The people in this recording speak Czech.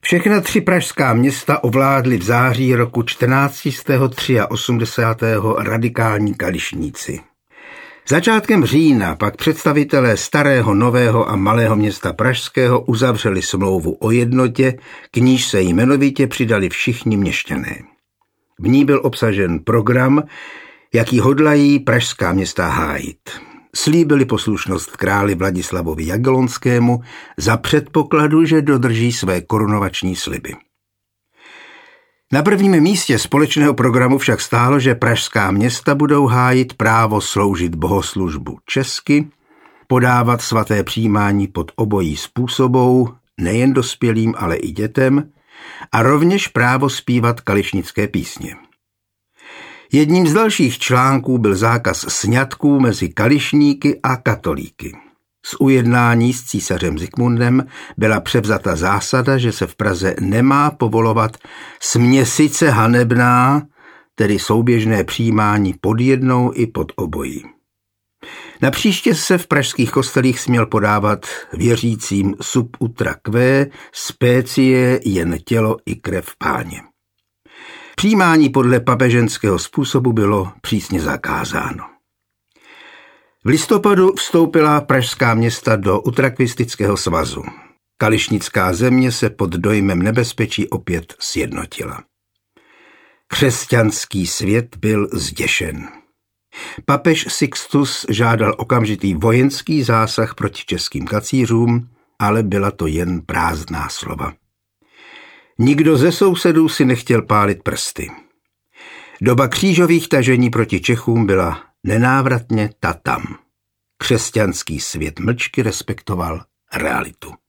Všechna 3 pražská města ovládly v září roku 1483 radikální kališníci. Začátkem října pak představitelé Starého, Nového a Malého Města pražského uzavřeli smlouvu o jednotě, k níž se jmenovitě přidali všichni měšťané. V ní byl obsažen program, jaký hodlají pražská města hájit. Slíbili poslušnost králi Vladislavovi Jagellonskému za předpokladu, že dodrží své korunovační sliby. Na prvním místě společného programu však stálo, že pražská města budou hájit právo sloužit bohoslužbu česky, podávat svaté přijímání pod obojí způsobou, nejen dospělým, ale i dětem, a rovněž právo zpívat kališnické písně. Jedním z dalších článků byl zákaz sňatků mezi kališníky a katolíky. Z ujednání s císařem Zikmundem byla převzata zásada, že se v Praze nemá povolovat směsice hanebná, tedy souběžné přijímání pod jednou i pod obojí. Napříště se v pražských kostelích směl podávat věřícím sub utra que, specie jen tělo i krev Páně. Přijímání podle papeženského způsobu bylo přísně zakázáno. V listopadu vstoupila pražská města do Utrakvistického svazu. Kališnická země se pod dojmem nebezpečí opět sjednotila. Křesťanský svět byl zděšen. Papež Sixtus žádal okamžitý vojenský zásah proti českým kacířům, ale byla to jen prázdná slova. Nikdo ze sousedů si nechtěl pálit prsty. Doba křížových tažení proti Čechům byla nenávratně tatam. Křesťanský svět mlčky respektoval realitu.